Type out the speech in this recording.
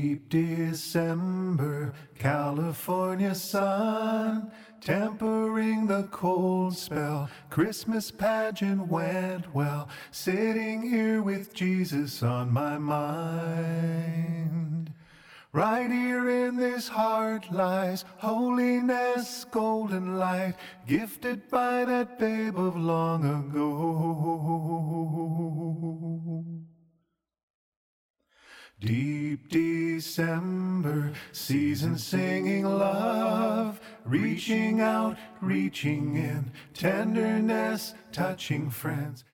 Deep December, California sun, tempering the cold spell. Christmas pageant went well, sitting here with Jesus on my mind. Right here in this heart lies holiness, golden light, gifted by that babe of long ago. Deep December, season singing love, reaching out, reaching in, tenderness, touching friends.